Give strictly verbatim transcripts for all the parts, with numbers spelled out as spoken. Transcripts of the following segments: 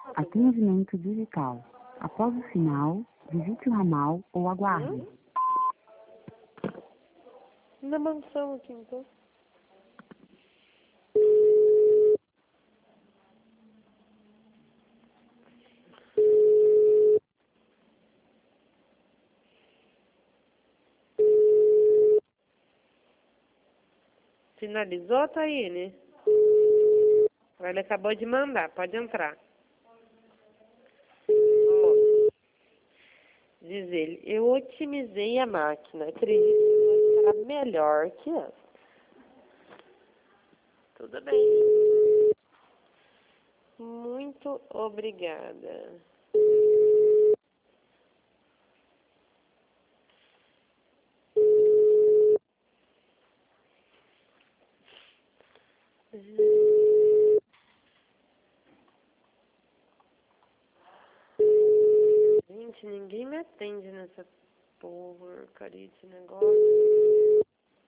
Atendimento digital. Após o sinal, visite o ramal ou aguarde. Hum? Na mansão aqui, então. Finalizou, Taíne? Ele acabou de mandar, pode entrar. Ó, diz ele, eu otimizei a máquina, acredito que vai será melhor que essa. Tudo bem. Muito obrigada. Gente, ninguém me atende nessa porcaria de negócio.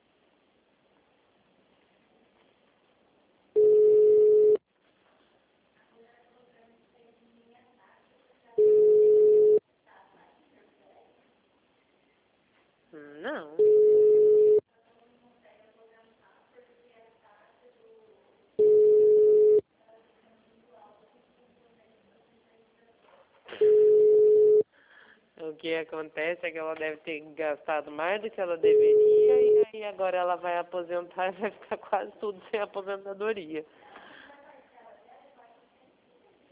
Não. O que acontece é que ela deve ter gastado mais do que ela deveria e aí agora ela vai aposentar e vai ficar quase tudo sem aposentadoria.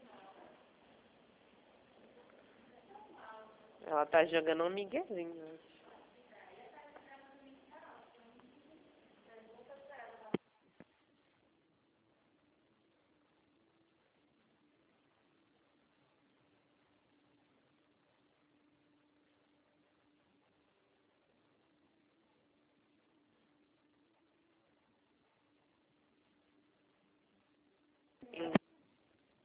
Ela tá jogando um miguezinho.